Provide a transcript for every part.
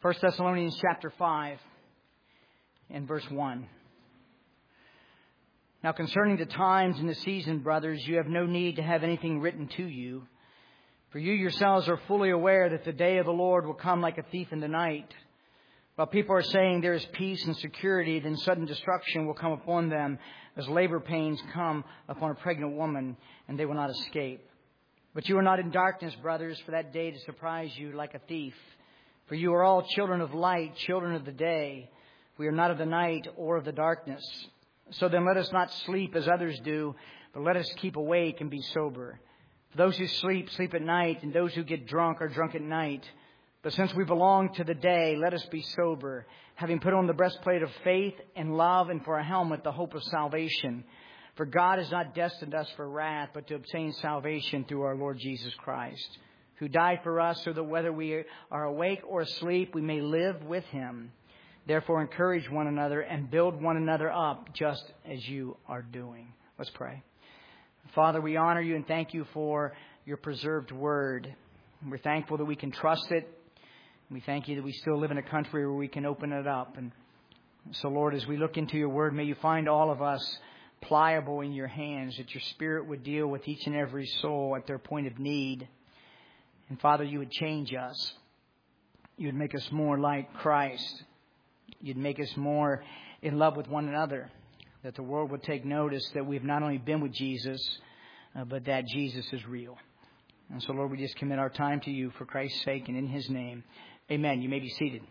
1 Thessalonians chapter 5 and verse 1. Now concerning the times and the season, brothers, you have no need to have anything written to you. For you yourselves are fully aware that the day of the Lord will come like a thief in the night. While people are saying there is peace and security, then sudden destruction will come upon them as labor pains come upon a pregnant woman, and they will not escape. But you are not in darkness, brothers, for that day to surprise you like a thief. For you are all children of light, children of the day. We are not of the night or of the darkness. So then let us not sleep as others do, but let us keep awake and be sober. For those who sleep, sleep at night, and those who get drunk are drunk at night. But since we belong to the day, let us be sober, having put on the breastplate of faith and love, and for a helmet the hope of salvation. For God has not destined us for wrath, but to obtain salvation through our Lord Jesus Christ, who died for us so that whether we are awake or asleep, we may live with him. Therefore, encourage one another and build one another up, just as you are doing. Let's pray. Father, we honor you and thank you for your preserved word. We're thankful that we can trust it. We thank you that we still live in a country where we can open it up. And so, Lord, as we look into your word, may you find all of us pliable in your hands, that your Spirit would deal with each and every soul at their point of need. And, Father, you would change us. You would make us more like Christ. You'd make us more in love with one another, that the world would take notice that we've not only been with Jesus, but that Jesus is real. And so, Lord, we just commit our time to you for Christ's sake and in his name. Amen. You may be seated.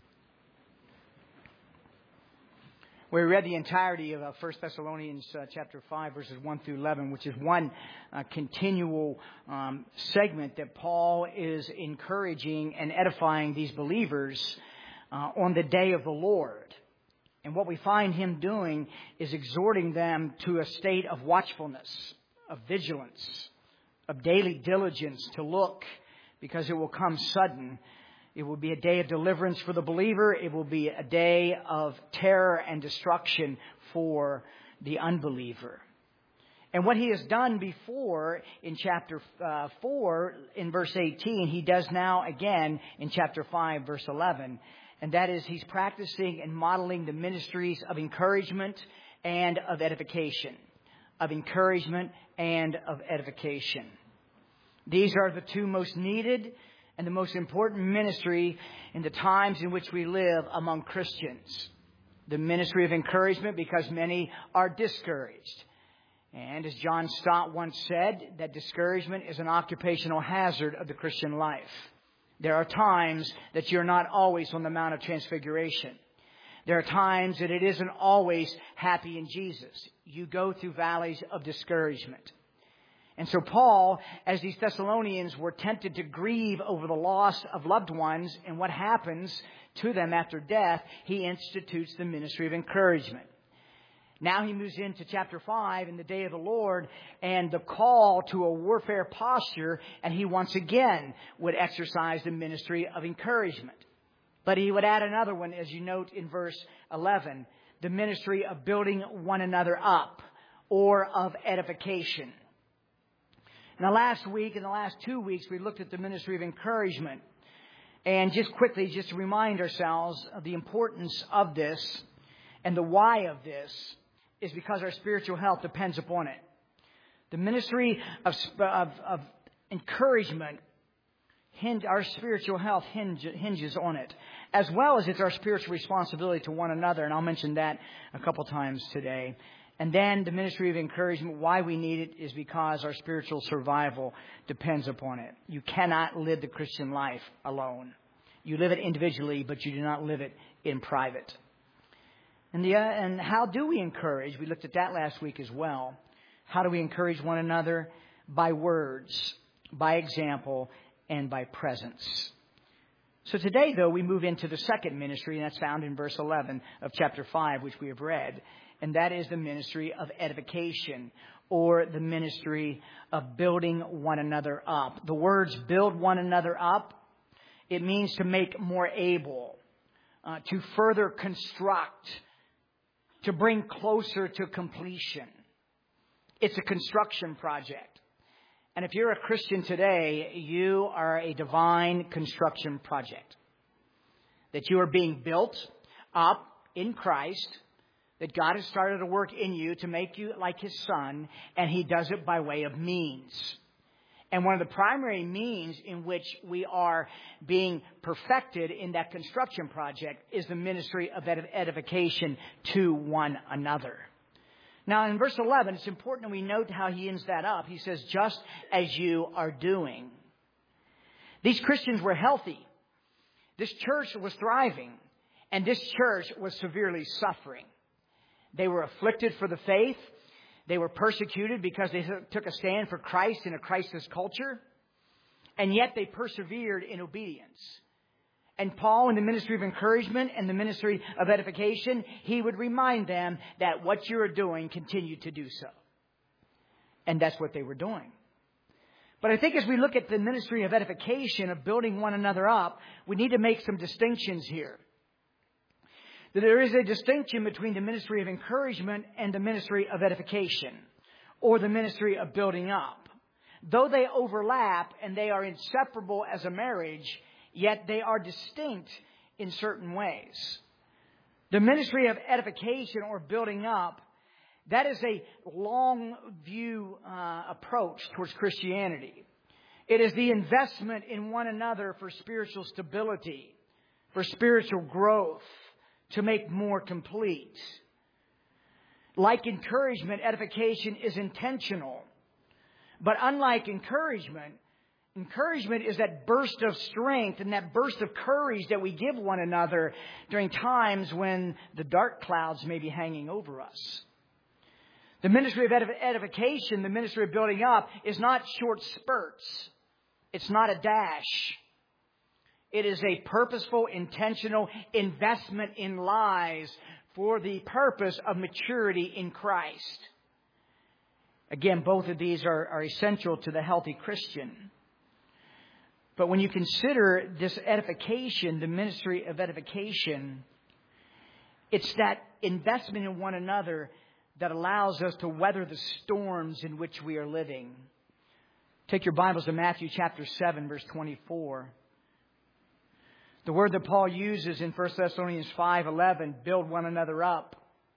We read the entirety of 1 Thessalonians chapter 5, verses 1 through 11, which is one continual segment that Paul is encouraging and edifying these believers on the day of the Lord. And what we find him doing is exhorting them to a state of watchfulness, of vigilance, of daily diligence to look, because it will come sudden. It will be a day of deliverance for the believer. It will be a day of terror and destruction for the unbeliever. And what he has done before in chapter 4, in verse 18, he does now again in chapter 5, verse 11. And that is, he's practicing and modeling the ministries of encouragement and of edification. Of encouragement and of edification. These are the two most needed and the most important ministry in the times in which we live among Christians. The ministry of encouragement, because many are discouraged. And as John Stott once said, that discouragement is an occupational hazard of the Christian life. There are times that you're not always on the Mount of Transfiguration. There are times that it isn't always happy in Jesus. You go through valleys of discouragement. And so Paul, as these Thessalonians were tempted to grieve over the loss of loved ones and what happens to them after death, he institutes the ministry of encouragement. Now he moves into chapter 5 in the day of the Lord and the call to a warfare posture, and he once again would exercise the ministry of encouragement. But he would add another one, as you note in verse 11, the ministry of building one another up, or of edification. Now, last week, in the last 2 weeks, we looked at the ministry of encouragement. And just quickly, just to remind ourselves of the importance of this and the why of this is because our spiritual health depends upon it. The ministry of encouragement, our spiritual health hinges on it, as well as it's our spiritual responsibility to one another. And I'll mention that a couple times today. And then the ministry of encouragement, why we need it is because our spiritual survival depends upon it. You cannot live the Christian life alone. You live it individually, but you do not live it in private. And how do we encourage? We looked at that last week as well. How do we encourage one another? By words, by example, and by presence. So today, though, we move into the second ministry, and that's found in verse 11 of chapter 5, which we have read. And that is the ministry of edification, or the ministry of building one another up. The words build one another up, it means to make more able, to further construct, to bring closer to completion. It's a construction project. And if you're a Christian today, you are a divine construction project. that you are being built up in Christ, that God has started a work in you to make you like His Son, and He does it by way of means. And one of the primary means in which we are being perfected in that construction project is the ministry of edification to one another. Now, in verse 11, it's important that we note how he ends that up. He says, just as you are doing. These Christians were healthy. This church was thriving. And this church was severely suffering. They were afflicted for the faith. They were persecuted because they took a stand for Christ in a Christless culture. And yet they persevered in obedience. And Paul, in the ministry of encouragement and the ministry of edification, he would remind them that what you are doing, continue to do so. And that's what they were doing. But I think as we look at the ministry of edification, of building one another up, we need to make some distinctions here. That there is a distinction between the ministry of encouragement and the ministry of edification, or the ministry of building up. Though they overlap and they are inseparable as a marriage, yet they are distinct in certain ways. The ministry of edification or building up, that is a long view approach towards Christianity. It is the investment in one another for spiritual stability, for spiritual growth, to make more complete. Like encouragement, edification is intentional. But unlike encouragement is that burst of strength and that burst of courage that we give one another during times when the dark clouds may be hanging over us. The ministry of edification, the ministry of building up, is not short spurts. It's not a dash. It is a purposeful, intentional investment in lives for the purpose of maturity in Christ. Again, both of these are essential to the healthy Christian. But when you consider this edification, the ministry of edification, it's that investment in one another that allows us to weather the storms in which we are living. Take your Bibles to Matthew chapter 7, verse 24. The word that Paul uses in 1 Thessalonians 5:11, build one another up.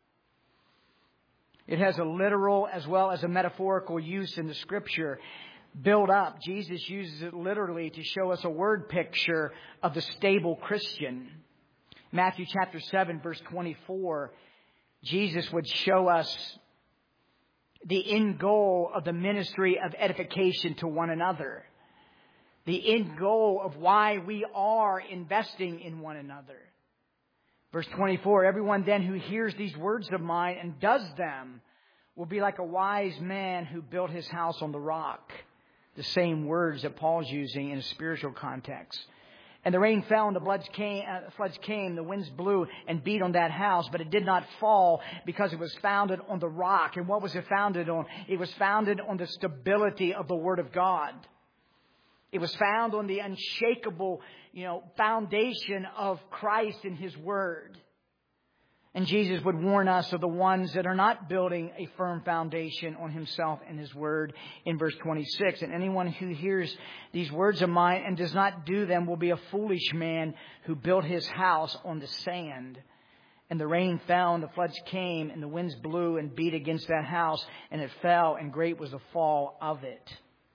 It has a literal as well as a metaphorical use in the Scripture. Build up. Jesus uses it literally to show us a word picture of the stable Christian. Matthew chapter 7, verse 24, Jesus would show us the end goal of the ministry of edification to one another. The end goal of why we are investing in one another. Verse 24, everyone then who hears these words of mine and does them will be like a wise man who built his house on the rock. The same words that Paul's using in a spiritual context. And the rain fell and the floods came, the winds blew and beat on that house, but it did not fall because it was founded on the rock. And what was it founded on? It was founded on the stability of the Word of God. It was found on the unshakable, foundation of Christ and His Word. And Jesus would warn us of the ones that are not building a firm foundation on Himself and His Word in verse 26. And anyone who hears these words of mine and does not do them will be a foolish man who built his house on the sand. And the rain fell and the floods came and the winds blew and beat against that house and it fell and great was the fall of it.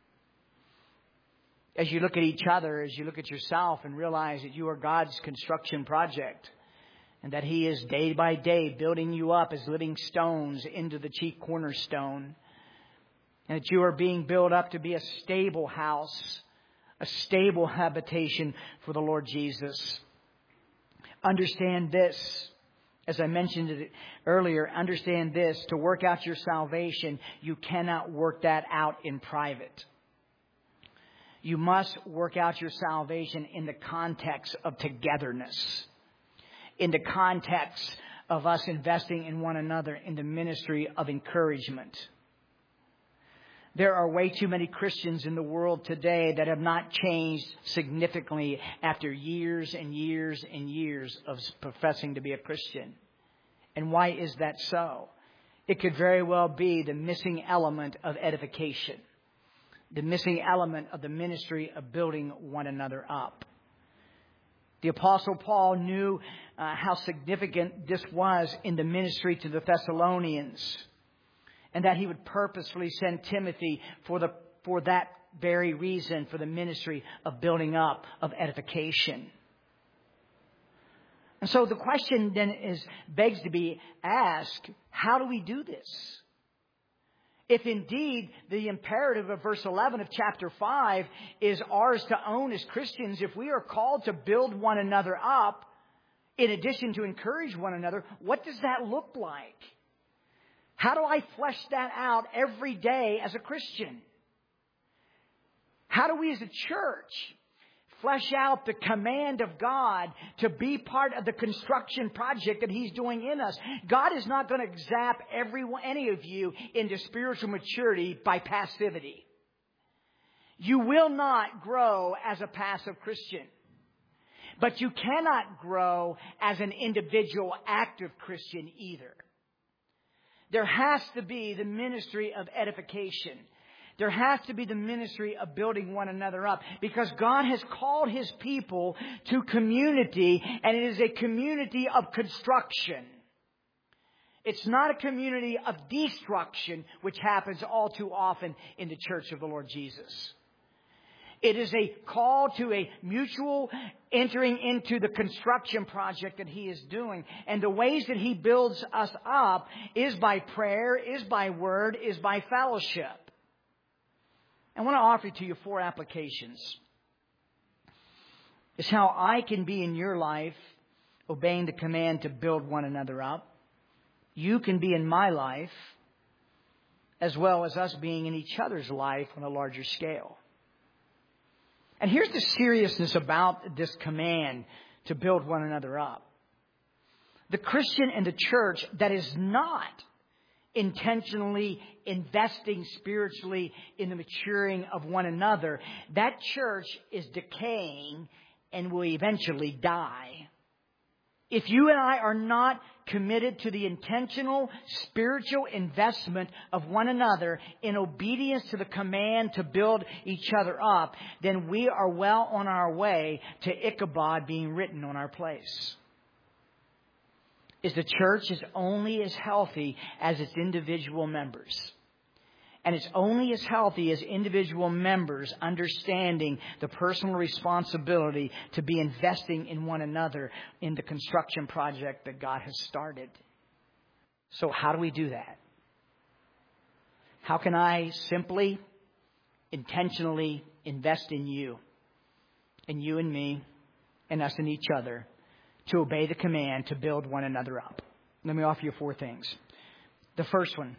As you look at each other, as you look at yourself and realize that you are God's construction project and that He is day by day building you up as living stones into the chief cornerstone, and that you are being built up to be a stable house, a stable habitation for the Lord Jesus. Understand this, as I mentioned it earlier, understand this, to work out your salvation, you cannot work that out in private. You must work out your salvation in the context of togetherness, in the context of us investing in one another in the ministry of encouragement. There are way too many Christians in the world today that have not changed significantly after years and years and years of professing to be a Christian. And why is that so? It could very well be the missing element of edification. The missing element of the ministry of building one another up. The Apostle Paul knew how significant this was in the ministry to the Thessalonians, and that he would purposefully send Timothy for that very reason, for the ministry of building up, of edification. And so the question then begs to be asked, how do we do this? If indeed the imperative of verse 11 of chapter 5 is ours to own as Christians, if we are called to build one another up, in addition to encourage one another, what does that look like? How do I flesh that out every day as a Christian? How do we as a church flesh out the command of God to be part of the construction project that He's doing in us? God is not going to zap any of you into spiritual maturity by passivity. You will not grow as a passive Christian. But you cannot grow as an individual active Christian either. There has to be the ministry of edification. There has to be the ministry of building one another up, because God has called His people to community, and it is a community of construction. It's not a community of destruction, which happens all too often in the church of the Lord Jesus. It is a call to a mutual entering into the construction project that He is doing. And the ways that He builds us up is by prayer, is by word, is by fellowship. I want to offer to you 4 applications. It's how I can be in your life obeying the command to build one another up. You can be in my life, as well as us being in each other's life on a larger scale. And here's the seriousness about this command to build one another up. The Christian and the church that is not intentionally investing spiritually in the maturing of one another, that church is decaying and will eventually die. If you and I are not committed to the intentional spiritual investment of one another in obedience to the command to build each other up, then we are well on our way to Ichabod being written on our place. Is the church is only as healthy as its individual members. And it's only as healthy as individual members understanding the personal responsibility to be investing in one another in the construction project that God has started. So how do we do that? How can I simply, intentionally invest in you and me, and us and each other, to obey the command to build one another up? Let me offer you 4 things. The first one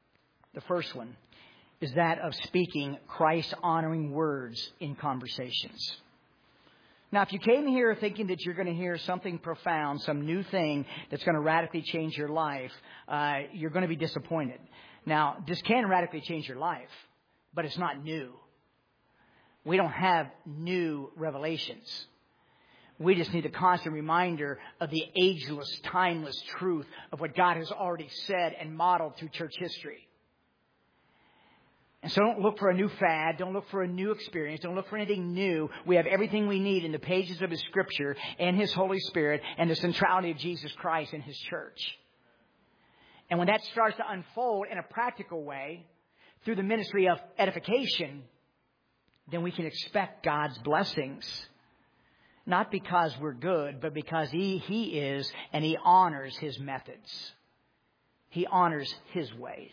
is that of speaking Christ-honoring words in conversations. Now, if you came here thinking that you're going to hear something profound, some new thing that's going to radically change your life, you're going to be disappointed. Now, this can radically change your life, but it's not new. We don't have new revelations. We just need a constant reminder of the ageless, timeless truth of what God has already said and modeled through church history. And so don't look for a new fad. Don't look for a new experience. Don't look for anything new. We have everything we need in the pages of His Scripture and His Holy Spirit and the centrality of Jesus Christ and His church. And when that starts to unfold in a practical way through the ministry of edification, then we can expect God's blessings. Not because we're good, but because He is, and He honors His methods. He honors His ways.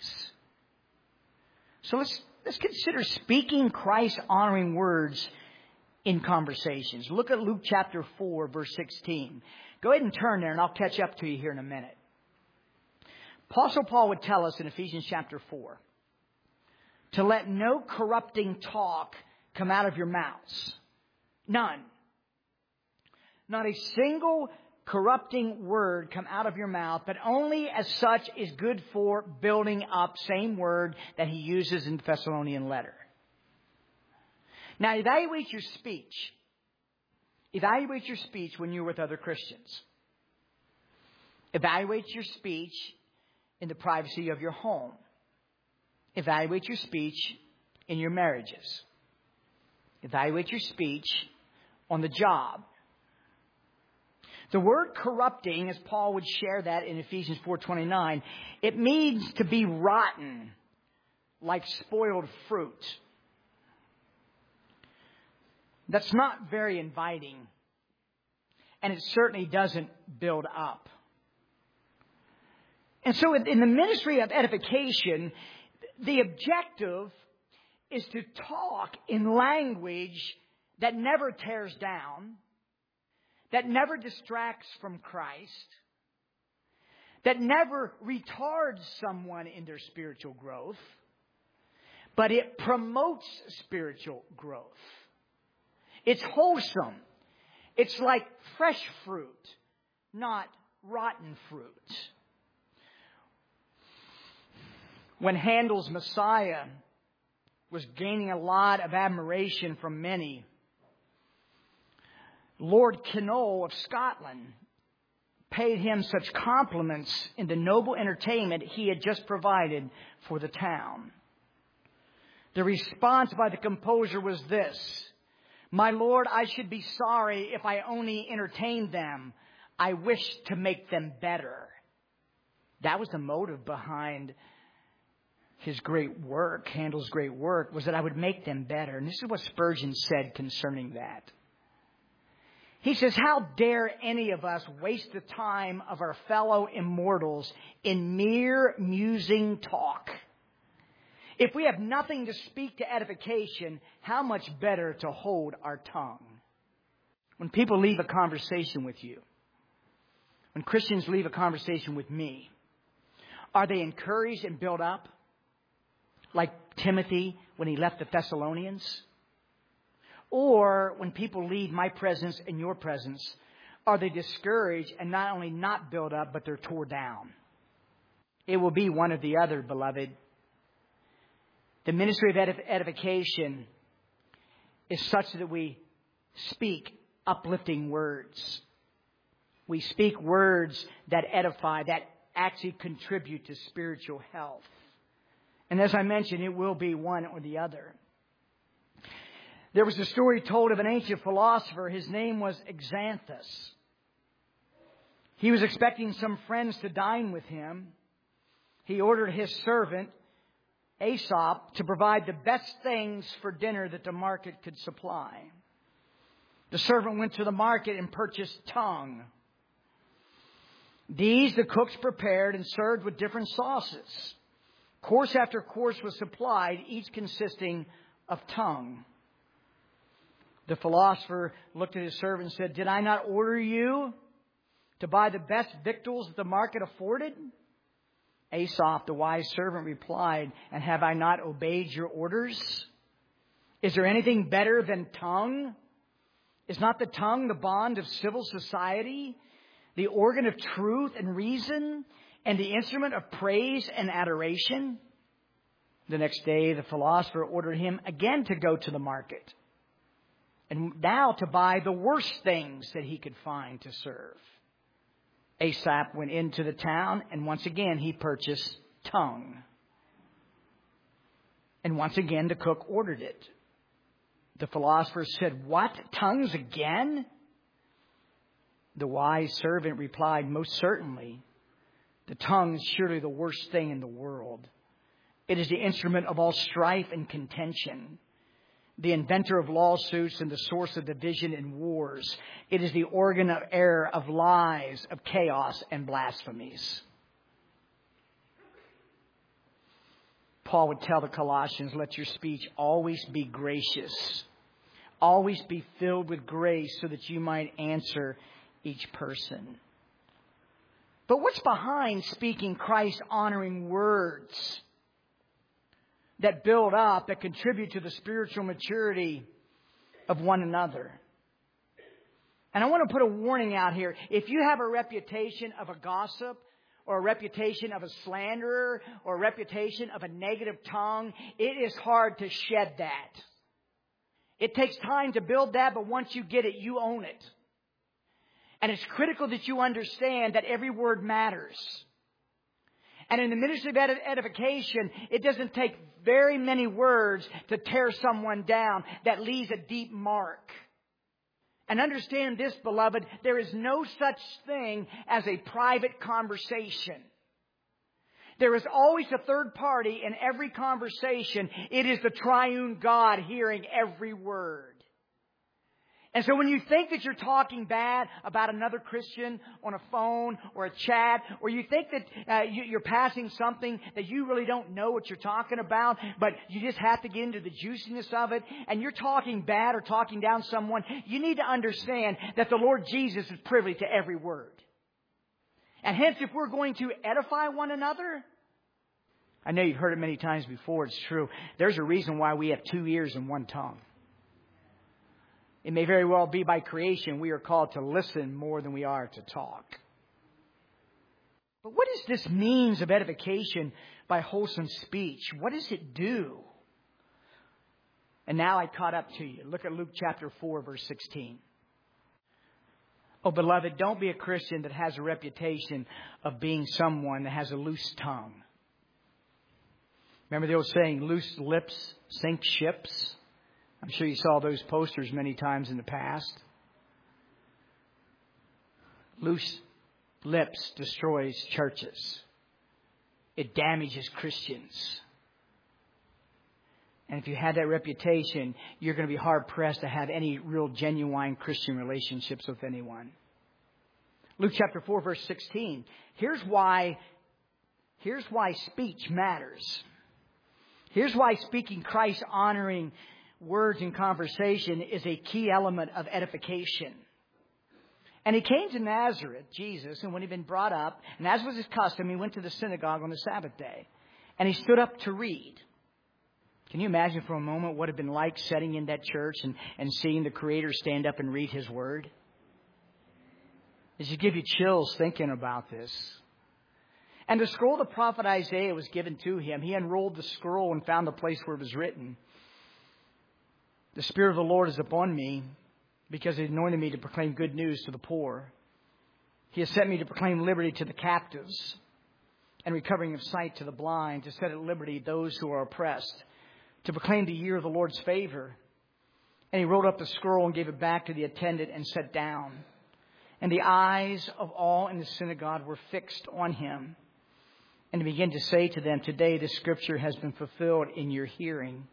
So let's consider speaking Christ-honoring words in conversations. Look at Luke chapter 4, verse 16. Go ahead and turn there, and I'll catch up to you here in a minute. Apostle Paul would tell us in Ephesians chapter 4 to let no corrupting talk come out of your mouths. None. Not a single corrupting word come out of your mouth, but only as such is good for building up. Same word that he uses in the Thessalonian letter. Now evaluate your speech. Evaluate your speech when you're with other Christians. Evaluate your speech in the privacy of your home. Evaluate your speech in your marriages. Evaluate your speech on the job. The word corrupting, as Paul would share that in Ephesians 4:29, it means to be rotten, like spoiled fruit. That's not very inviting, and it certainly doesn't build up. And so in the ministry of edification, the objective is to talk in language that never tears down, that never distracts from Christ, that never retards someone in their spiritual growth, but it promotes spiritual growth. It's wholesome. It's like fresh fruit, not rotten fruit. When Handel's Messiah was gaining a lot of admiration from many, Lord Kinnoll of Scotland paid him such compliments in the noble entertainment he had just provided for the town. The response by the composer was this: "My lord, I should be sorry if I only entertained them. I wish to make them better." That was the motive behind his great work, Handel's great work, was that I would make them better. And this is what Spurgeon said concerning that. He says, "How dare any of us waste the time of our fellow immortals in mere musing talk? If we have nothing to speak to edification, how much better to hold our tongue?" When people leave a conversation with you, when Christians leave a conversation with me, are they encouraged and built up? Like Timothy when he left the Thessalonians? Or when people leave my presence and your presence, are they discouraged and not only not built up, but they're tore down? It will be one or the other, beloved. The ministry of edification is such that we speak uplifting words. We speak words that edify, that actually contribute to spiritual health. And as I mentioned, it will be one or the other. There was a story told of an ancient philosopher. His name was Xanthus. He was expecting some friends to dine with him. He ordered his servant, Aesop, to provide the best things for dinner that the market could supply. The servant went to the market and purchased tongue. These the cooks prepared and served with different sauces. Course after course was supplied, each consisting of tongue. The philosopher looked at his servant and said, "Did I not order you to buy the best victuals that the market afforded?" Aesop, the wise servant, replied, "And have I not obeyed your orders? Is there anything better than tongue? Is not the tongue the bond of civil society, the organ of truth and reason, and the instrument of praise and adoration?" The next day, the philosopher ordered him again to go to the market, and now to buy the worst things that he could find to serve. Aesop went into the town, and once again he purchased tongue. And once again the cook ordered it. The philosopher said, "What? Tongues again?" The wise servant replied, "Most certainly. The tongue is surely the worst thing in the world. It is the instrument of all strife and contention, the inventor of lawsuits and the source of division and wars. It is the organ of error, of lies, of chaos and blasphemies." Paul would tell the Colossians, "Let your speech always be gracious. Always be filled with grace so that you might answer each person." But what's behind speaking Christ-honoring words that build up, that contribute to the spiritual maturity of one another? And I want to put a warning out here. If you have a reputation of a gossip, or a reputation of a slanderer, or a reputation of a negative tongue, it is hard to shed that. It takes time to build that, but once you get it, you own it. And it's critical that you understand that every word matters. And in the ministry of edification, it doesn't take very many words to tear someone down that leaves a deep mark. And understand this, beloved, there is no such thing as a private conversation. There is always a third party in every conversation. It is the triune God hearing every word. And so when you think that you're talking bad about another Christian on a phone or a chat, or you think that you're passing something that you really don't know what you're talking about, but you just have to get into the juiciness of it, and you're talking bad or talking down someone, you need to understand that the Lord Jesus is privy to every word. And hence, if we're going to edify one another, I know you've heard it many times before, it's true. There's a reason why we have 2 ears and 1 tongue. It may very well be by creation we are called to listen more than we are to talk. But what is this means of edification by wholesome speech? What does it do? And now I caught up to you. Look at Luke chapter 4, verse 16. Oh, beloved, don't be a Christian that has a reputation of being someone that has a loose tongue. Remember the old saying, loose lips sink ships? I'm sure you saw those posters many times in the past. Loose lips destroys churches. It damages Christians. And if you had that reputation, you're going to be hard-pressed to have any real genuine Christian relationships with anyone. Luke chapter 4, verse 16. Here's why speech matters. Here's why speaking Christ-honoring words in conversation is a key element of edification. And he came to Nazareth, Jesus, and when he'd been brought up, and as was his custom, he went to the synagogue on the Sabbath day. And he stood up to read. Can you imagine for a moment what it had been like sitting in that church and seeing the Creator stand up and read His Word? It should give you chills thinking about this. And the scroll of the prophet Isaiah was given to him. He unrolled the scroll and found the place where it was written. The Spirit of the Lord is upon me because He anointed me to proclaim good news to the poor. He has sent me to proclaim liberty to the captives and recovering of sight to the blind, to set at liberty those who are oppressed, to proclaim the year of the Lord's favor. And he rolled up the scroll and gave it back to the attendant and sat down. And the eyes of all in the synagogue were fixed on him. And he began to say to them, today this scripture has been fulfilled in your hearing.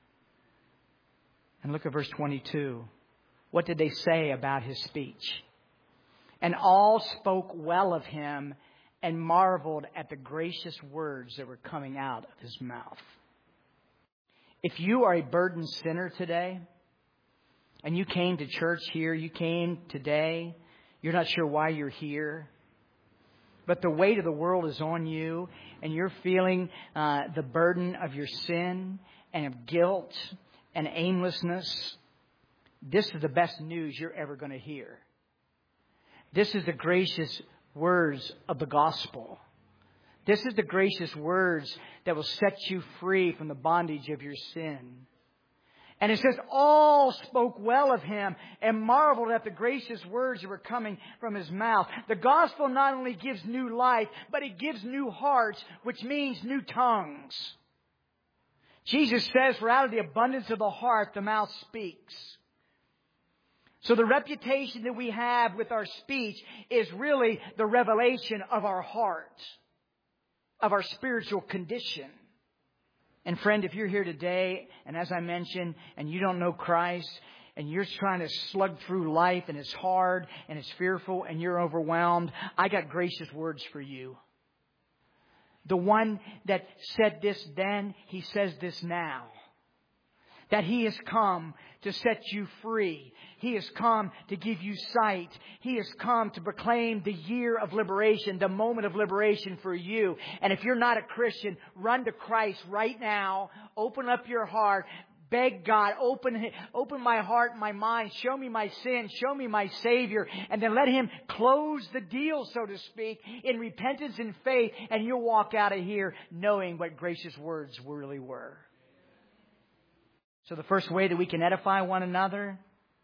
And look at verse 22. What did they say about his speech? And all spoke well of him and marveled at the gracious words that were coming out of his mouth. If you are a burdened sinner today, and you came to church here, you came today, you're not sure why you're here, but the weight of the world is on you, and you're feeling the burden of your sin and of guilt and aimlessness, this is the best news you're ever going to hear. This is the gracious words of the gospel. This is the gracious words that will set you free from the bondage of your sin. And it says, all spoke well of him and marveled at the gracious words that were coming from his mouth. The gospel not only gives new life, but it gives new hearts, which means new tongues. Jesus says, for out of the abundance of the heart, the mouth speaks. So the reputation that we have with our speech is really the revelation of our heart, of our spiritual condition. And friend, if you're here today, and as I mentioned, and you don't know Christ, and you're trying to slug through life, and it's hard, and it's fearful, and you're overwhelmed, I got gracious words for you. The one that said this then, he says this now. That he has come to set you free. He has come to give you sight. He has come to proclaim the year of liberation, the moment of liberation for you. And if you're not a Christian, run to Christ right now. Open up your heart. Beg God, open my heart and my mind. Show me my sin. Show me my Savior. And then let Him close the deal, so to speak, in repentance and faith. And you'll walk out of here knowing what gracious words really were. So the first way that we can edify one another,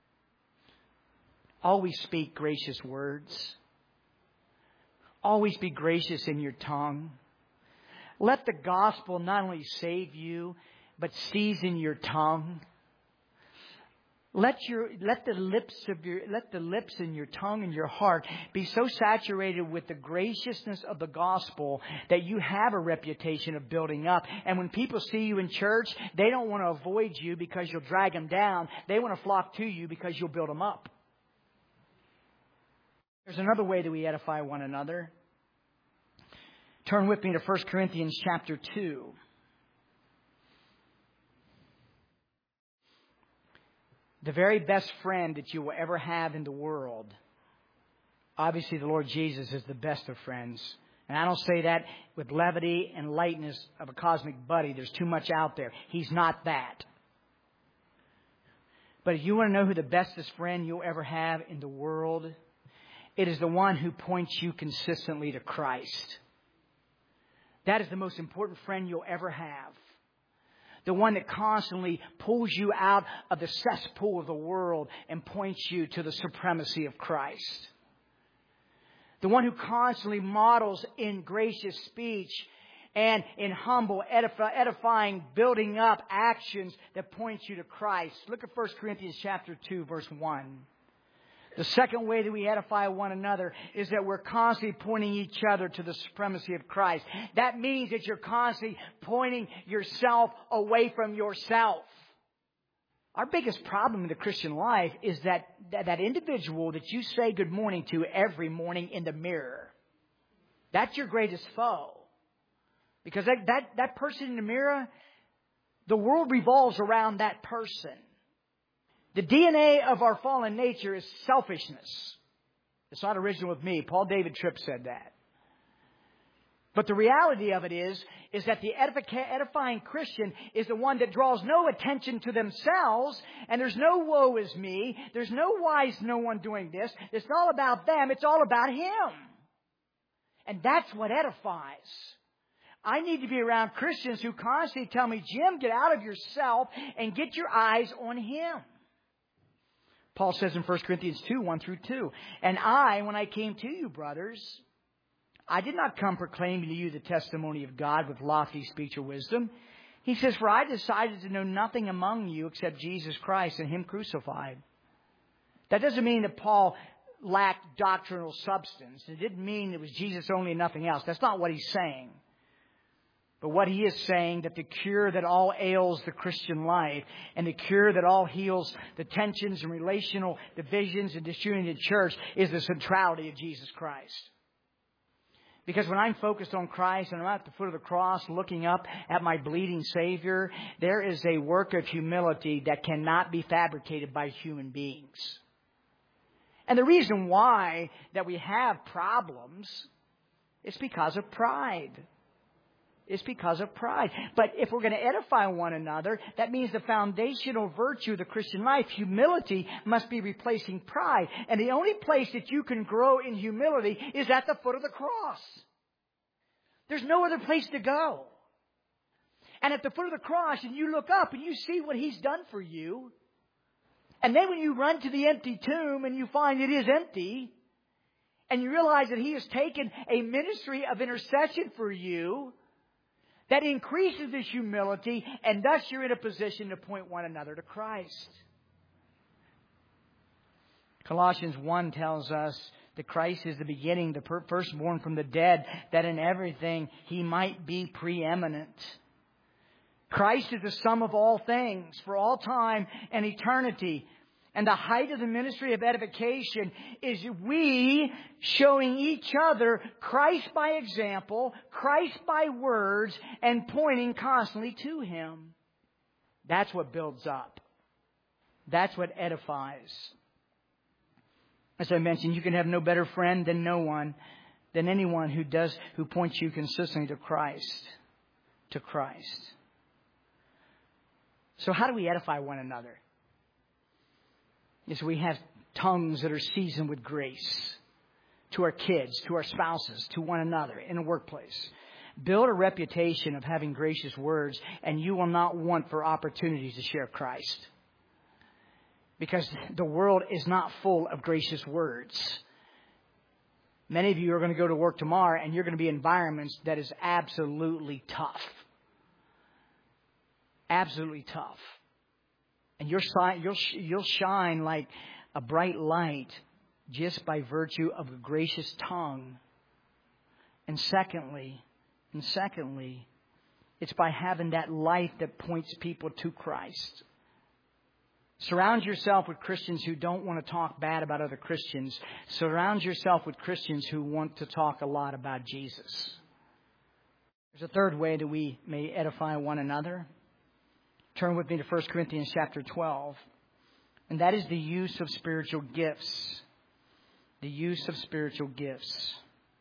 always speak gracious words. Always be gracious in your tongue. Let the gospel not only save you, but season your tongue. Let the lips and your tongue and your heart be so saturated with the graciousness of the gospel that you have a reputation of building up. And when people see you in church, they don't want to avoid you because you'll drag them down. They want to flock to you because you'll build them up. There's another way that we edify one another. Turn with me to 1 Corinthians chapter 2. The very best friend that you will ever have in the world, obviously the Lord Jesus is the best of friends. And I don't say that with levity and lightness of a cosmic buddy. There's too much out there. He's not that. But if you want to know who the bestest friend you'll ever have in the world, it is the one who points you consistently to Christ. That is the most important friend you'll ever have. The one that constantly pulls you out of the cesspool of the world and points you to the supremacy of Christ. The one who constantly models in gracious speech and in humble, edifying, building up actions that point you to Christ. Look at 1 Corinthians chapter 2, verse 1. The second way that we edify one another is that we're constantly pointing each other to the supremacy of Christ. That means that you're constantly pointing yourself away from yourself. Our biggest problem in the Christian life is that individual that you say good morning to every morning in the mirror. That's your greatest foe. Because that person in the mirror, the world revolves around that person. The DNA of our fallen nature is selfishness. It's not original with me. Paul David Tripp said that. But the reality of it is that the edifying Christian is the one that draws no attention to themselves, and there's no woe is me. There's no why is no one doing this. It's all about them. It's all about Him. And that's what edifies. I need to be around Christians who constantly tell me, Jim, get out of yourself and get your eyes on Him. Paul says in 1 Corinthians 2, 1 through 2, and I, when I came to you, brothers, I did not come proclaiming to you the testimony of God with lofty speech or wisdom. He says, for I decided to know nothing among you except Jesus Christ and Him crucified. That doesn't mean that Paul lacked doctrinal substance. It didn't mean it was Jesus only and nothing else. That's not what he's saying. But what he is saying, that the cure that all ails the Christian life and the cure that all heals the tensions and relational divisions and disunity in the church is the centrality of Jesus Christ. Because when I'm focused on Christ and I'm at the foot of the cross looking up at my bleeding Savior, there is a work of humility that cannot be fabricated by human beings. And the reason why that we have problems is because of pride. It's because of pride. But if we're going to edify one another, that means the foundational virtue of the Christian life, humility, must be replacing pride. And the only place that you can grow in humility is at the foot of the cross. There's no other place to go. And at the foot of the cross, and you look up and you see what He's done for you. And then when you run to the empty tomb and you find it is empty, and you realize that He has taken a ministry of intercession for you, that increases the humility, and thus you're in a position to point one another to Christ. Colossians 1 tells us that Christ is the beginning, the firstborn from the dead, that in everything He might be preeminent. Christ is the sum of all things for all time and eternity. And the height of the ministry of edification is we showing each other Christ by example, Christ by words, and pointing constantly to Him. That's what builds up. That's what edifies. As I mentioned, you can have no better friend than anyone who points you consistently to Christ. To Christ. So how do we edify one another? Yes, we have tongues that are seasoned with grace to our kids, to our spouses, to one another in the workplace. Build a reputation of having gracious words, and you will not want for opportunities to share Christ. Because the world is not full of gracious words. Many of you are going to go to work tomorrow, and you're going to be in environments that is absolutely tough. Absolutely tough. And you'll shine like a bright light just by virtue of a gracious tongue. And secondly, it's by having that life that points people to Christ. Surround yourself with Christians who don't want to talk bad about other Christians. Surround yourself with Christians who want to talk a lot about Jesus. There's a third way that we may edify one another. Turn with me to 1 Corinthians chapter 12. And that is the use of spiritual gifts. The use of spiritual gifts.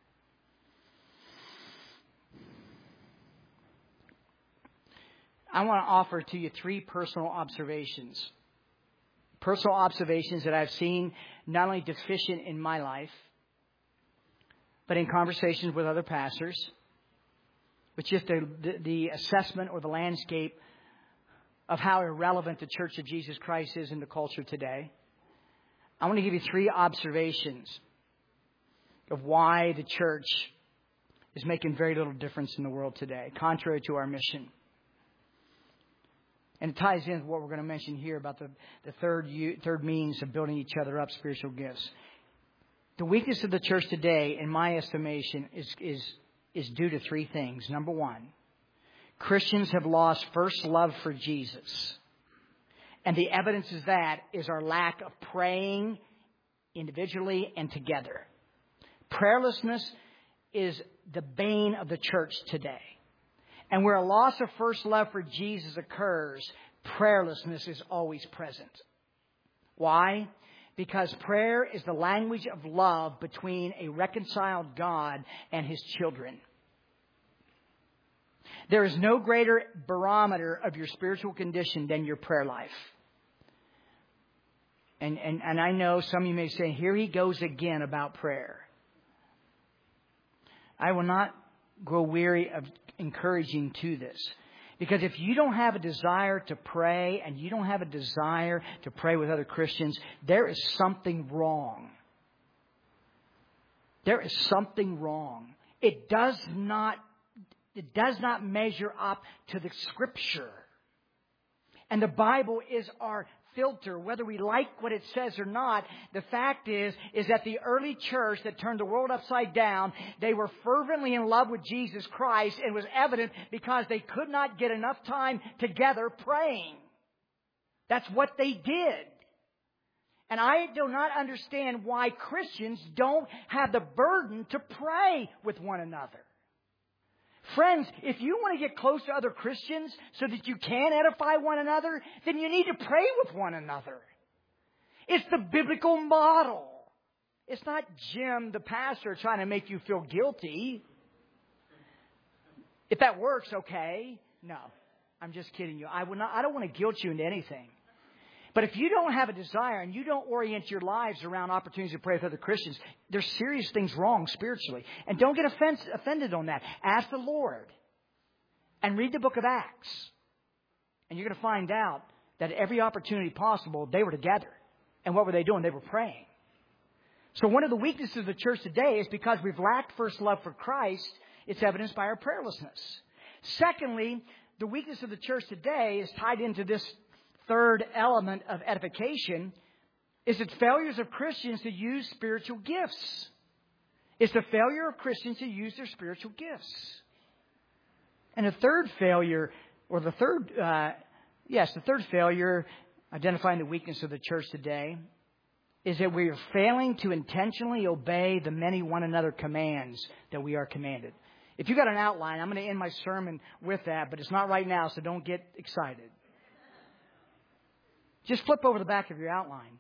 I want to offer to you 3 personal observations. Personal observations that I've seen not only deficient in my life, but in conversations with other pastors, but just the assessment or the landscape of how irrelevant the Church of Jesus Christ is in the culture today. I want to give you 3 observations of why the church is making very little difference in the world today, contrary to our mission. And it ties in with what we're going to mention here about the third means of building each other up, spiritual gifts. The weakness of the church today, in my estimation, is due to 3 things. Number 1, Christians have lost first love for Jesus. And the evidence is that is our lack of praying individually and together. Prayerlessness is the bane of the church today. And where a loss of first love for Jesus occurs, prayerlessness is always present. Why? Because prayer is the language of love between a reconciled God and His children. There is no greater barometer of your spiritual condition than your prayer life. And I know some of you may say, here he goes again about prayer. I will not grow weary of encouraging to this. Because if you don't have a desire to pray and you don't have a desire to pray with other Christians, there is something wrong. There is something wrong. It does not measure up to the Scripture. And the Bible is our filter, whether we like what it says or not. The fact is that the early church that turned the world upside down, they were fervently in love with Jesus Christ, and it was evident because they could not get enough time together praying. That's what they did. And I do not understand why Christians don't have the burden to pray with one another. Friends, if you want to get close to other Christians so that you can edify one another, then you need to pray with one another. It's the biblical model. It's not Jim, the pastor, trying to make you feel guilty. If that works, okay. No, I'm just kidding you. I don't want to guilt you into anything. But if you don't have a desire and you don't orient your lives around opportunities to pray with other Christians, there's serious things wrong spiritually. And don't get offended on that. Ask the Lord and read the book of Acts. And you're going to find out that every opportunity possible, they were together. And what were they doing? They were praying. So one of the weaknesses of the church today is because we've lacked first love for Christ. It's evidenced by our prayerlessness. Secondly, the weakness of the church today is tied into this third element of edification, is its failures of Christians to use spiritual gifts. It's the failure of Christians to use their spiritual gifts. And the third failure identifying the weakness of the church today is that we are failing to intentionally obey the many one another commands that we are commanded. If you got an outline, I'm going to end my sermon with that, but it's not right now, so don't get excited. Just flip over the back of your outline.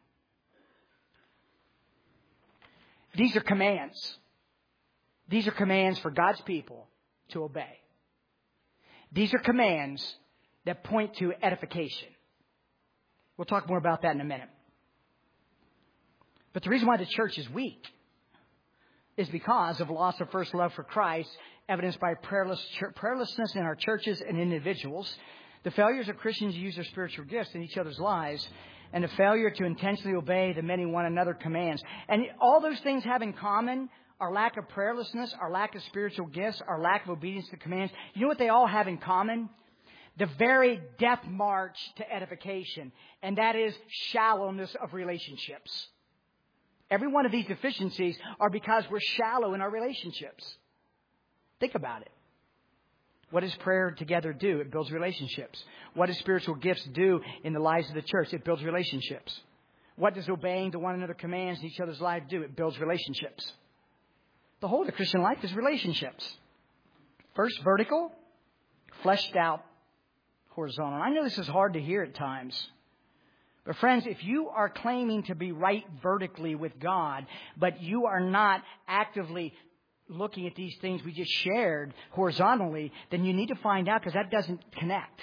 These are commands. These are commands for God's people to obey. These are commands that point to edification. We'll talk more about that in a minute. But the reason why the church is weak is because of loss of first love for Christ, evidenced by prayerlessness in our churches and individuals, the failures of Christians to use their spiritual gifts in each other's lives, and the failure to intentionally obey the many one another commands. And all those things have in common our lack of prayerlessness, our lack of spiritual gifts, our lack of obedience to commands. You know what they all have in common? the very death march to edification, and that is shallowness of relationships. Every one of these deficiencies are because we're shallow in our relationships. Think about it. What does prayer together do? It builds relationships. What does spiritual gifts do in the lives of the church? It builds relationships. What does obeying to one another commands in each other's life do? It builds relationships. The whole of the Christian life is relationships. First vertical, fleshed out horizontal. I know this is hard to hear at times. But friends, if you are claiming to be right vertically with God, but you are not actively looking at these things we just shared horizontally, then you need to find out, because that doesn't connect.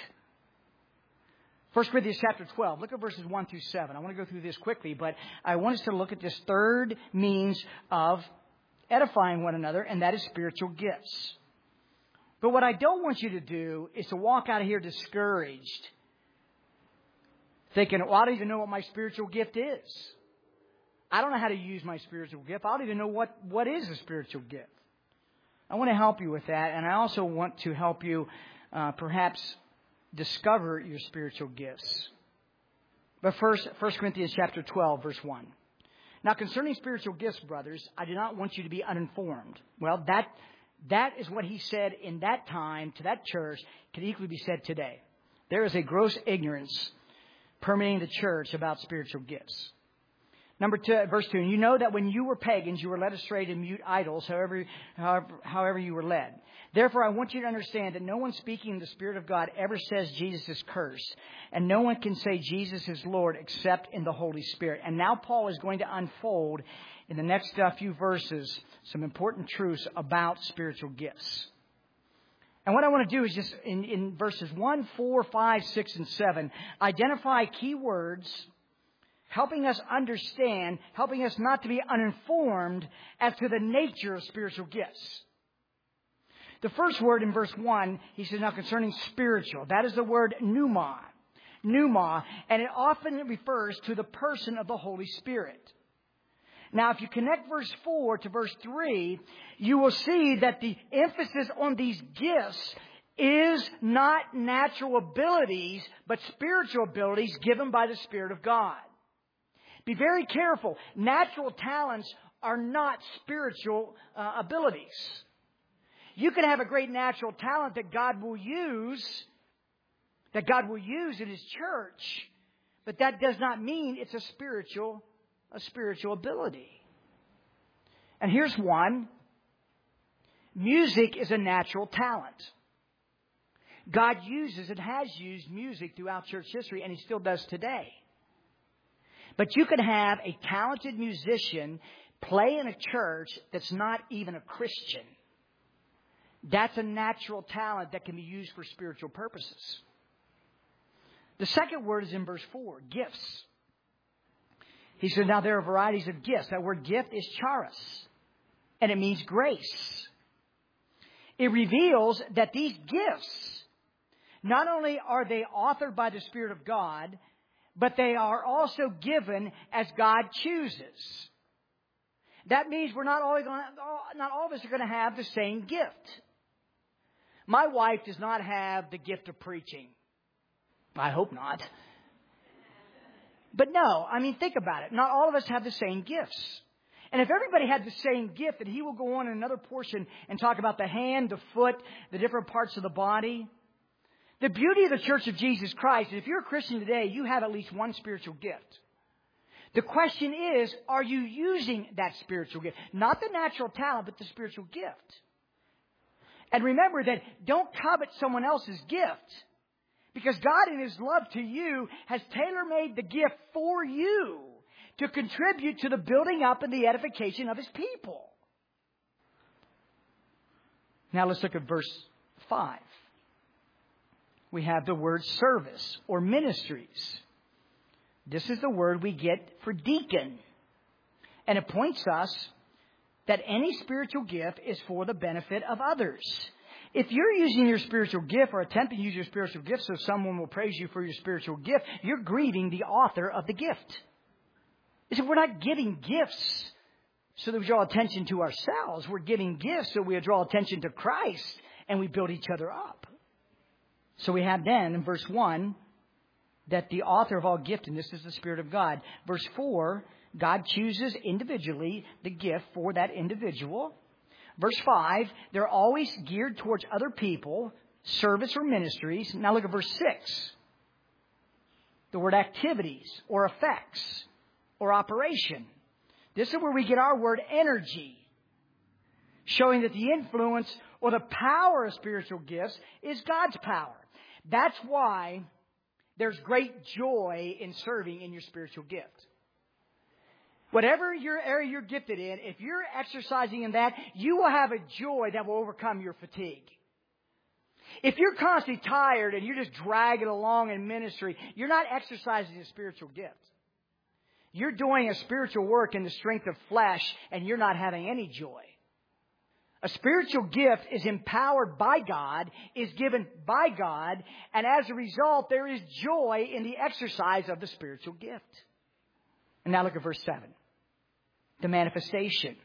1 Corinthians chapter 12, look at verses 1 through 7. I want to go through this quickly, but I want us to look at this third means of edifying one another, and that is spiritual gifts. But what I don't want you to do is to walk out of here discouraged, thinking, well, I don't even know what my spiritual gift is. I don't know how to use my spiritual gift. I don't even know what is a spiritual gift. I want to help you with that, and I also want to help you perhaps discover your spiritual gifts. But first, 1 Corinthians chapter 12, verse 1. Now, concerning spiritual gifts, brothers, I do not want you to be uninformed. Well, that is what he said in that time to that church can equally be said today. There is a gross ignorance permeating the church about spiritual gifts. Number 2, verse 2, and you know that when you were pagans, you were led astray to mute idols, however you were led. Therefore, I want you to understand that no one speaking in the Spirit of God ever says Jesus is cursed, and no one can say Jesus is Lord except in the Holy Spirit. And now Paul is going to unfold in the next few verses some important truths about spiritual gifts. And what I want to do is just in verses 1, 4, 5, 6, and 7, identify key words helping us understand, helping us not to be uninformed as to the nature of spiritual gifts. The first word in verse 1, he says, now concerning spiritual, that is the word pneuma. Pneuma, and it often refers to the person of the Holy Spirit. Now, if you connect verse 4 to verse 3, you will see that the emphasis on these gifts is not natural abilities, but spiritual abilities given by the Spirit of God. Be very careful. Natural talents are not spiritual abilities. You can have a great natural talent that God will use in His church, but that does not mean it's a spiritual ability. And here's one. Music is a natural talent. God uses and has used music throughout church history, and He still does today. But you can have a talented musician play in a church that's not even a Christian. That's a natural talent that can be used for spiritual purposes. The second word is in verse 4, gifts. He said, now there are varieties of gifts. That word gift is charis, and it means grace. It reveals that these gifts, not only are they authored by the Spirit of God, but they are also given as God chooses. That means not all of us are going to have the same gift. My wife does not have the gift of preaching. I hope not. But no, think about it. Not all of us have the same gifts. And if everybody had the same gift, then he will go on in another portion and talk about the hand, the foot, the different parts of the body. The beauty of the Church of Jesus Christ is if you're a Christian today, you have at least one spiritual gift. The question is, are you using that spiritual gift? Not the natural talent, but the spiritual gift. And remember that don't covet someone else's gift, because God in His love to you has tailor-made the gift for you to contribute to the building up and the edification of His people. Now let's look at verse 5. We have the word service or ministries. This is the word we get for deacon. And it points us that any spiritual gift is for the benefit of others. If you're using your spiritual gift or attempting to use your spiritual gift so someone will praise you for your spiritual gift, you're grieving the author of the gift. You see, we're not giving gifts so that we draw attention to ourselves. We're giving gifts so we draw attention to Christ and we build each other up. So we have then in verse 1 that the author of all giftedness is the Spirit of God. Verse 4, God chooses individually the gift for that individual. Verse 5, they're always geared towards other people, service or ministries. Now look at verse 6. The word activities or effects or operation. This is where we get our word energy, showing that the influence or the power of spiritual gifts is God's power. That's why there's great joy in serving in your spiritual gift. Whatever your area you're gifted in, if you're exercising in that, you will have a joy that will overcome your fatigue. If you're constantly tired and you're just dragging along in ministry, you're not exercising a spiritual gift. You're doing a spiritual work in the strength of flesh, and you're not having any joy. A spiritual gift is empowered by God, is given by God, and as a result, there is joy in the exercise of the spiritual gift. And now look at verse 7. The manifestation.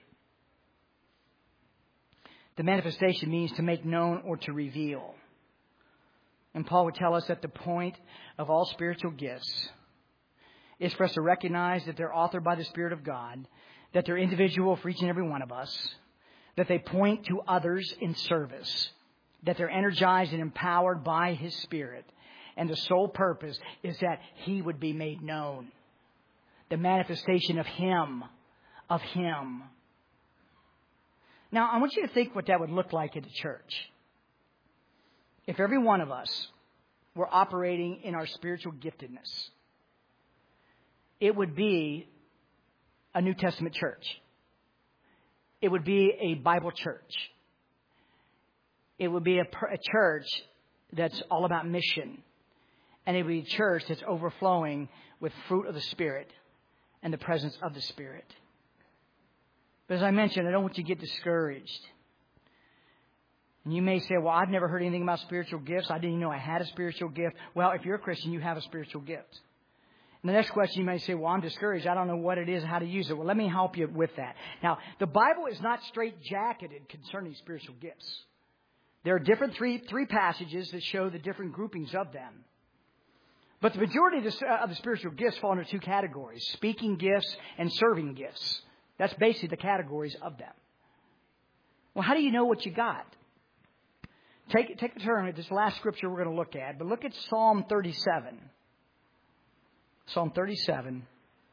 The manifestation means to make known or to reveal. And Paul would tell us that the point of all spiritual gifts is for us to recognize that they're authored by the Spirit of God, that they're individual for each and every one of us, that they point to others in service, that they're energized and empowered by His Spirit. And the sole purpose is that He would be made known. The manifestation of Him, of Him. Now, I want you to think what that would look like in the church. If every one of us were operating in our spiritual giftedness, it would be a New Testament church. It would be a Bible church. It would be a church that's all about mission. And it would be a church that's overflowing with fruit of the Spirit and the presence of the Spirit. But as I mentioned, I don't want you to get discouraged. And you may say, well, I've never heard anything about spiritual gifts. I didn't even know I had a spiritual gift. Well, if you're a Christian, you have a spiritual gift. And the next question you may say, well, I'm discouraged. I don't know what it is, how to use it. Well, let me help you with that. Now, the Bible is not straitjacketed concerning spiritual gifts. There are different three passages that show the different groupings of them. But the majority of the spiritual gifts fall into two categories: speaking gifts and serving gifts. That's basically the categories of them. Well, how do you know what you got? Take a turn at this last scripture we're going to look at. But look at Psalm 37. Psalm 37.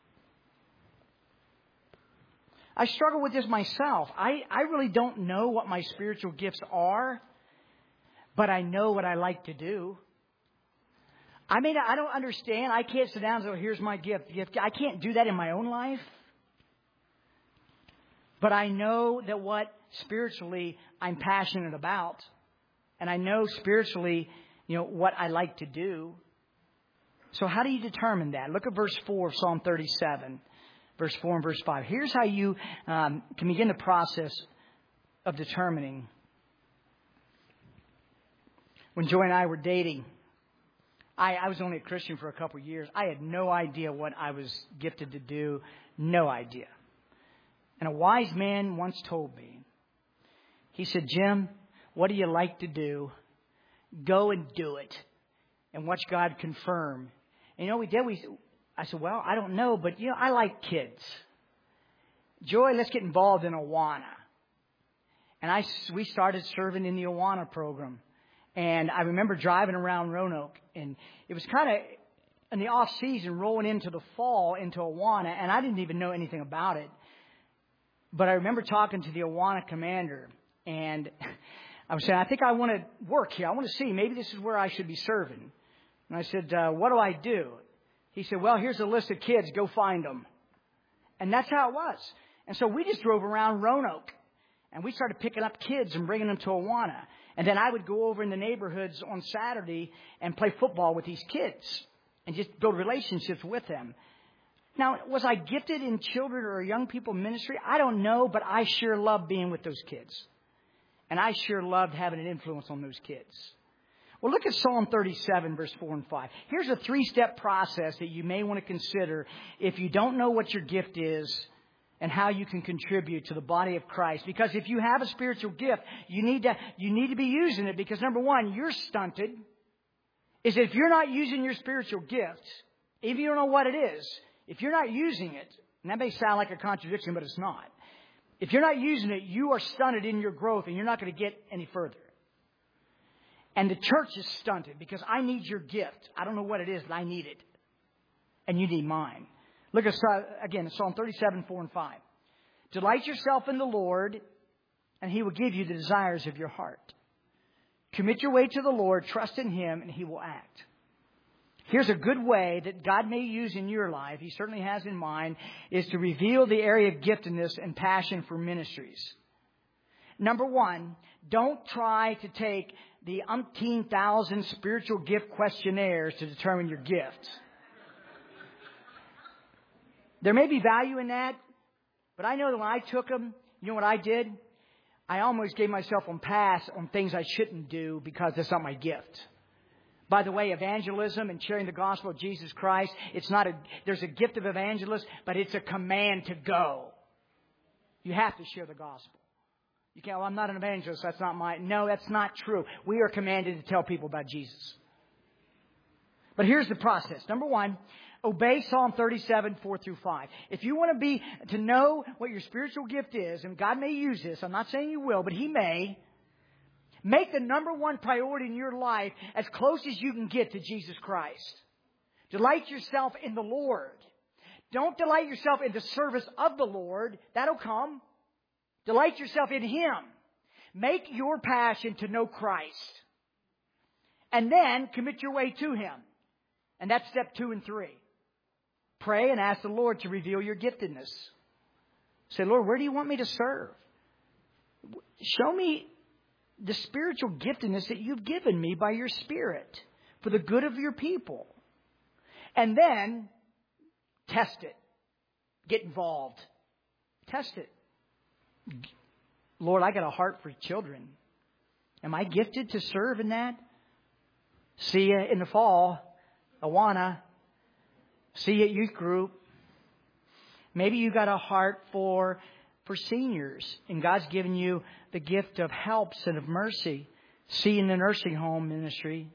I struggle with this myself. I really don't know what my spiritual gifts are, but I know what I like to do. I mean, I don't understand. I can't sit down and say, here's my gift. I can't do that in my own life. But I know that what spiritually I'm passionate about. And I know spiritually, what I like to do. So how do you determine that? Look at verse 4 of Psalm 37. Verse 4 and verse 5. Here's how you can begin the process of determining. When Joy and I were dating, I was only a Christian for a couple of years. I had no idea what I was gifted to do. No idea. And a wise man once told me, he said, Jim, what do you like to do? Go and do it. And watch God confirm. And we did. I said, well, I don't know, but I like kids. Joy, let's get involved in Awana. And we started serving in the Awana program. And I remember driving around Roanoke, and it was kind of in the off season, rolling into the fall into Awana, and I didn't even know anything about it. But I remember talking to the Awana commander, and I was saying, I think I want to work here. I want to see, maybe this is where I should be serving. And I said, what do I do? He said, well, here's a list of kids. Go find them. And that's how it was. And so we just drove around Roanoke, and we started picking up kids and bringing them to Awana. And then I would go over in the neighborhoods on Saturday and play football with these kids and just build relationships with them. Now, was I gifted in children or young people ministry? I don't know, but I sure loved being with those kids. And I sure loved having an influence on those kids. Well, look at Psalm 37, verse 4 and 5. Here's a 3-step process that you may want to consider if you don't know what your gift is and how you can contribute to the body of Christ. Because if you have a spiritual gift, you need to be using it because, number one, you're stunted. is that if you're not using your spiritual gift, if you don't know what it is, if you're not using it, and that may sound like a contradiction, but it's not. If you're not using it, you are stunted in your growth and you're not going to get any further. And the church is stunted because I need your gift. I don't know what it is, but I need it. And you need mine. Look at, again, Psalm 37, 4 and 5. Delight yourself in the Lord, and He will give you the desires of your heart. Commit your way to the Lord, trust in Him, and He will act. Here's a good way that God may use in your life, He certainly has in mind, is to reveal the area of giftedness and passion for ministries. Number one, don't try to take the umpteen thousand spiritual gift questionnaires to determine your gifts. There may be value in that, but I know that when I took them, you know what I did? I almost gave myself a pass on things I shouldn't do because that's not my gift. By the way, evangelism and sharing the gospel of Jesus Christ, there's a gift of evangelist, but it's a command to go. You have to share the gospel. You can't, I'm not an evangelist, that's not no, that's not true. We are commanded to tell people about Jesus. But here's the process. Number one, obey Psalm 37, 4 through 5. If you want to know what your spiritual gift is, and God may use this, I'm not saying you will, but He may, make the number one priority in your life as close as you can get to Jesus Christ. Delight yourself in the Lord. Don't delight yourself in the service of the Lord. That'll come. Delight yourself in Him. Make your passion to know Christ. And then commit your way to Him. And that's step 2 and 3. Pray and ask the Lord to reveal your giftedness. Say, Lord, where do you want me to serve? Show me the spiritual giftedness that you've given me by your Spirit for the good of your people. And then test it. Get involved. Test it. Lord, I got a heart for children. Am I gifted to serve in that? See you in the fall. Awana. See you at youth group. Maybe you got a heart for seniors, and God's given you the gift of helps and of mercy. See in the nursing home ministry.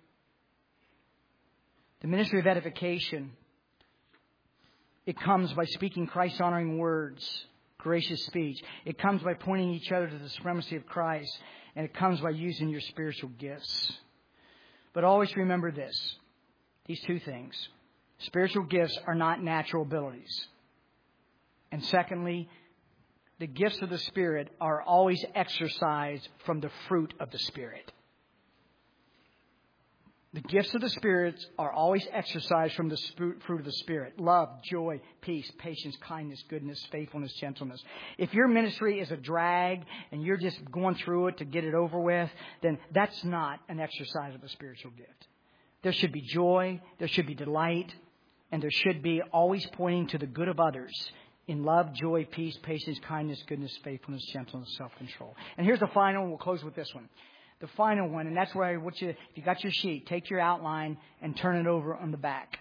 The ministry of edification. It comes by speaking Christ-honoring words, gracious speech. It comes by pointing each other to the supremacy of Christ, and it comes by using your spiritual gifts. But always remember this, these two things. Spiritual gifts are not natural abilities. And secondly, the gifts of the Spirit are always exercised from the fruit of the Spirit. The gifts of the Spirit are always exercised from the fruit of the Spirit. Love, joy, peace, patience, kindness, goodness, faithfulness, gentleness. If your ministry is a drag and you're just going through it to get it over with, then that's not an exercise of a spiritual gift. There should be joy, there should be delight, and there should be always pointing to the good of others in love, joy, peace, patience, kindness, goodness, faithfulness, gentleness, self-control. And here's the final one. We'll close with this one. The final one, and that's where I want you, if you got your sheet, take your outline and turn it over on the back.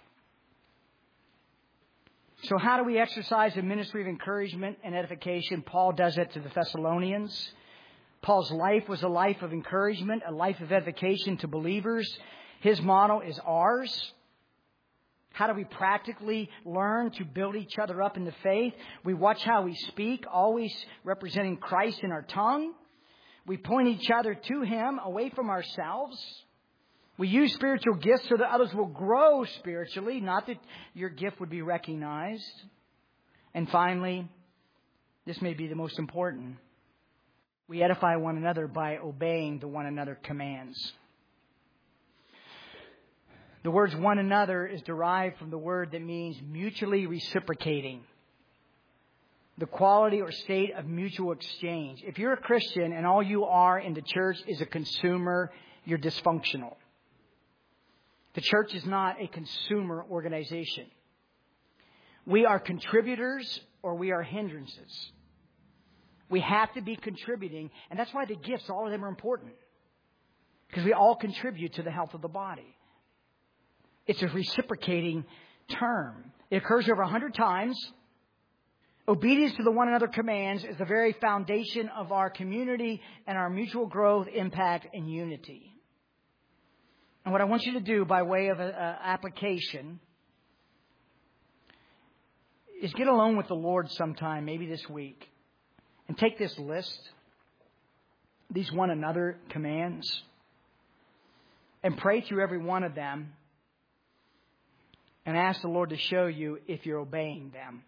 So how do we exercise the ministry of encouragement and edification? Paul does it to the Thessalonians. Paul's life was a life of encouragement, a life of edification to believers. His model is ours. How do we practically learn to build each other up in the faith? We watch how we speak, always representing Christ in our tongue. We point each other to Him, away from ourselves. We use spiritual gifts so that others will grow spiritually, not that your gift would be recognized. And finally, this may be the most important. We edify one another by obeying the one another commands. The words one another is derived from the word that means mutually reciprocating. The quality or state of mutual exchange. If you're a Christian and all you are in the church is a consumer, you're dysfunctional. The church is not a consumer organization. We are contributors or we are hindrances. We have to be contributing, and that's why the gifts, all of them are important. Because we all contribute to the health of the body. It's a reciprocating term. It occurs over 100 times. Obedience to the one another commands is the very foundation of our community and our mutual growth, impact, and unity. And what I want you to do by way of an application is get alone with the Lord sometime, maybe this week, and take this list, these one another commands, and pray through every one of them and ask the Lord to show you if you're obeying them.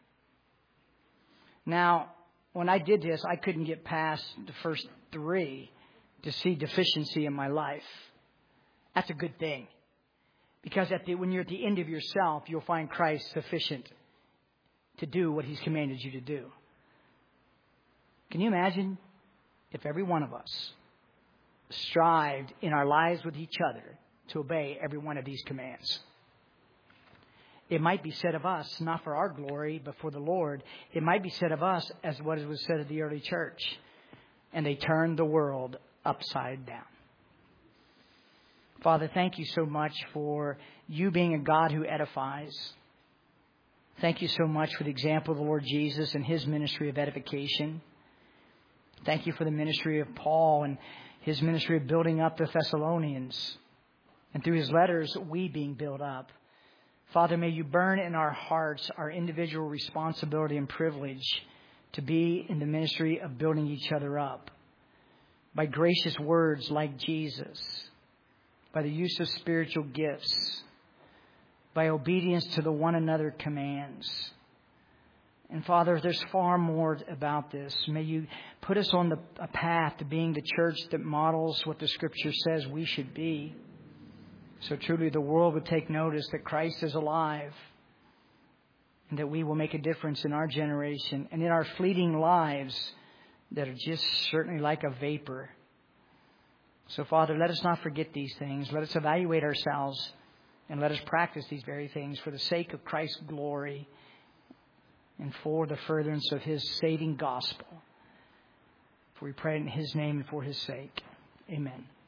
Now, when I did this, I couldn't get past the first 3 to see deficiency in my life. That's a good thing. Because when you're at the end of yourself, you'll find Christ sufficient to do what He's commanded you to do. Can you imagine if every one of us strived in our lives with each other to obey every one of these commands? It might be said of us, not for our glory, but for the Lord. It might be said of us as what was said of the early church. And they turned the world upside down. Father, thank you so much for you being a God who edifies. Thank you so much for the example of the Lord Jesus and His ministry of edification. Thank you for the ministry of Paul and his ministry of building up the Thessalonians. And through his letters, we being built up. Father, may you burn in our hearts our individual responsibility and privilege to be in the ministry of building each other up by gracious words like Jesus, by the use of spiritual gifts, by obedience to the one another commands. And Father, there's far more about this. May you put us on a path to being the church that models what the Scripture says we should be. So truly the world would take notice that Christ is alive and that we will make a difference in our generation and in our fleeting lives that are just certainly like a vapor. So Father, let us not forget these things. Let us evaluate ourselves and let us practice these very things for the sake of Christ's glory and for the furtherance of His saving gospel. For we pray in His name and for His sake. Amen.